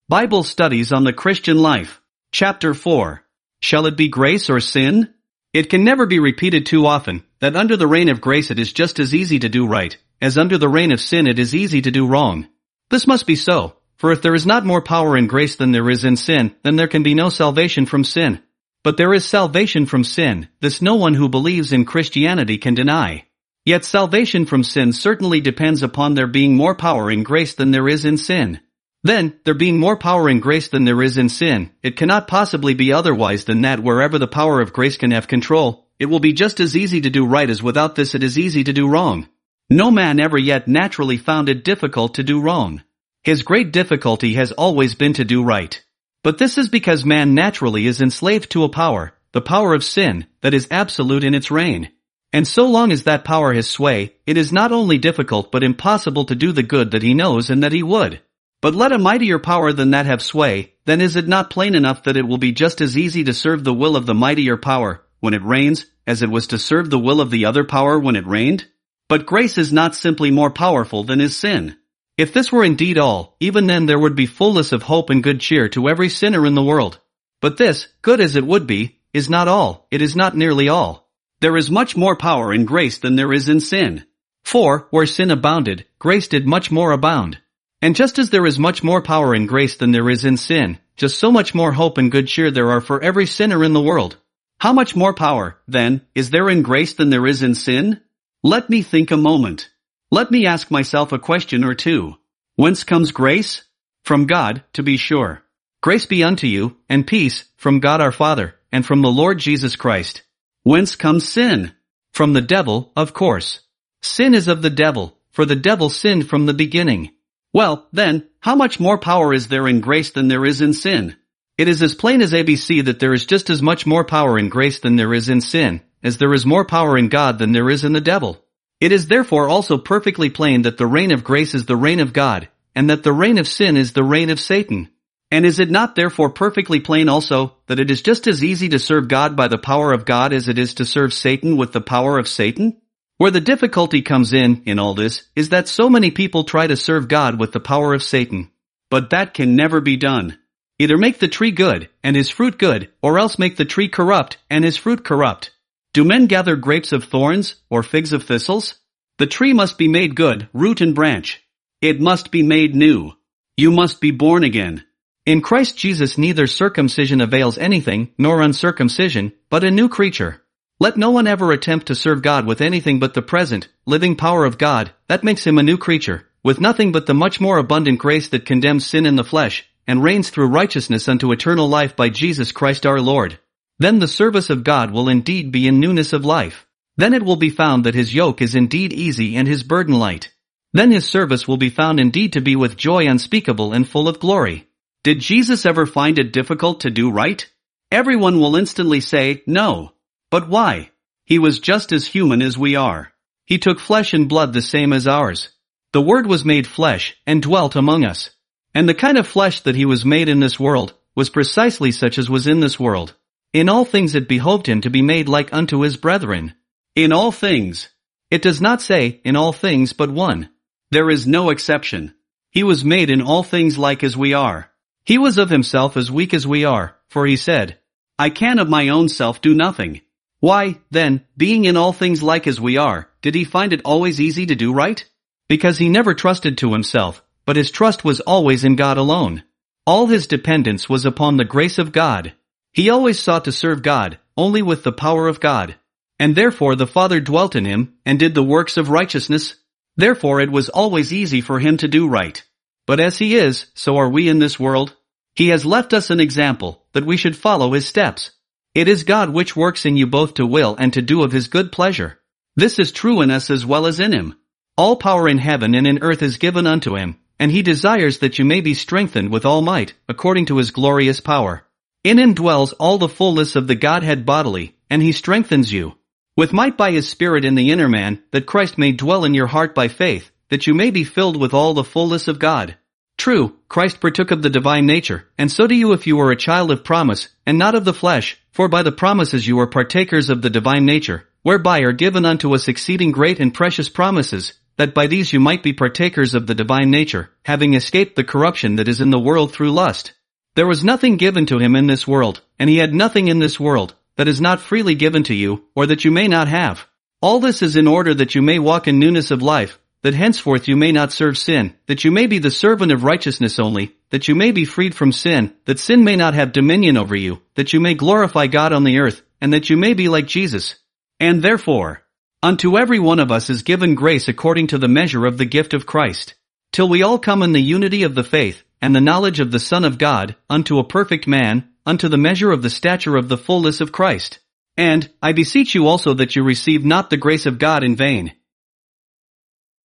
Bible Studies on the Christian Life. Chapter 4. Shall it be grace or sin? It can never be repeated too often that under the reign of grace it is just as easy to do right, as under the reign of sin it is easy to do wrong. This must be so, for if there is not more power in grace than there is in sin, then there can be no salvation from sin. But there is salvation from sin, this no one who believes in Christianity can deny. Yet salvation from sin certainly depends upon there being more power in grace than there is in sin. Then, there being more power in grace than there is in sin, it cannot possibly be otherwise than that wherever the power of grace can have control, it will be just as easy to do right as without this it is easy to do wrong. No man ever yet naturally found it difficult to do wrong. His great difficulty has always been to do right. But this is because man naturally is enslaved to a power, the power of sin, that is absolute in its reign. And so long as that power has sway, it is not only difficult but impossible to do the good that he knows and that he would. But let a mightier power than that have sway, then is it not plain enough that it will be just as easy to serve the will of the mightier power, when it reigns, as it was to serve the will of the other power when it reigned? But grace is not simply more powerful than is sin. If this were indeed all, even then there would be fullness of hope and good cheer to every sinner in the world. But this, good as it would be, is not all, it is not nearly all. There is much more power in grace than there is in sin. For, where sin abounded, grace did much more abound. And just as there is much more power in grace than there is in sin, just so much more hope and good cheer there are for every sinner in the world. How much more power, then, is there in grace than there is in sin? Let me think a moment. Let me ask myself a question or two. Whence comes grace? From God, to be sure. Grace be unto you, and peace, from God our Father, and from the Lord Jesus Christ. Whence comes sin? From the devil, of course. Sin is of the devil, for the devil sinned from the beginning. Well, then, how much more power is there in grace than there is in sin? It is as plain as ABC that there is just as much more power in grace than there is in sin, as there is more power in God than there is in the devil. It is therefore also perfectly plain that the reign of grace is the reign of God, and that the reign of sin is the reign of Satan. And is it not therefore perfectly plain also that it is just as easy to serve God by the power of God as it is to serve Satan with the power of Satan? Where the difficulty comes in all this, is that so many people try to serve God with the power of Satan. But that can never be done. Either make the tree good, and his fruit good, or else make the tree corrupt, and his fruit corrupt. Do men gather grapes of thorns, or figs of thistles? The tree must be made good, root and branch. It must be made new. You must be born again. In Christ Jesus neither circumcision avails anything, nor uncircumcision, but a new creature. Let no one ever attempt to serve God with anything but the present, living power of God, that makes him a new creature, with nothing but the much more abundant grace that condemns sin in the flesh, and reigns through righteousness unto eternal life by Jesus Christ our Lord. Then the service of God will indeed be in newness of life. Then it will be found that his yoke is indeed easy and his burden light. Then his service will be found indeed to be with joy unspeakable and full of glory. Did Jesus ever find it difficult to do right? Everyone will instantly say, no. But why? He was just as human as we are. He took flesh and blood the same as ours. The Word was made flesh and dwelt among us. And the kind of flesh that he was made in this world was precisely such as was in this world. In all things it behoved him to be made like unto his brethren. In all things. It does not say, in all things but one. There is no exception. He was made in all things like as we are. He was of himself as weak as we are, for he said, I can of my own self do nothing. Why, then, being in all things like as we are, did he find it always easy to do right? Because he never trusted to himself, but his trust was always in God alone. All his dependence was upon the grace of God. He always sought to serve God, only with the power of God. And therefore the Father dwelt in him, and did the works of righteousness. Therefore it was always easy for him to do right. But as he is, so are we in this world. He has left us an example, that we should follow his steps. It is God which works in you both to will and to do of his good pleasure. This is true in us as well as in him. All power in heaven and in earth is given unto him, and he desires that you may be strengthened with all might, according to his glorious power. In him dwells all the fullness of the Godhead bodily, and he strengthens you with might by his Spirit in the inner man, that Christ may dwell in your heart by faith, that you may be filled with all the fullness of God. True, Christ partook of the divine nature, and so do you if you are a child of promise, and not of the flesh, for by the promises you are partakers of the divine nature, whereby are given unto us exceeding great and precious promises, that by these you might be partakers of the divine nature, having escaped the corruption that is in the world through lust. There was nothing given to him in this world, and he had nothing in this world, that is not freely given to you, or that you may not have. All this is in order that you may walk in newness of life, that henceforth you may not serve sin, that you may be the servant of righteousness only, that you may be freed from sin, that sin may not have dominion over you, that you may glorify God on the earth, and that you may be like Jesus. And therefore, unto every one of us is given grace according to the measure of the gift of Christ, till we all come in the unity of the faith, and the knowledge of the Son of God, unto a perfect man, unto the measure of the stature of the fullness of Christ. And, I beseech you also that you receive not the grace of God in vain.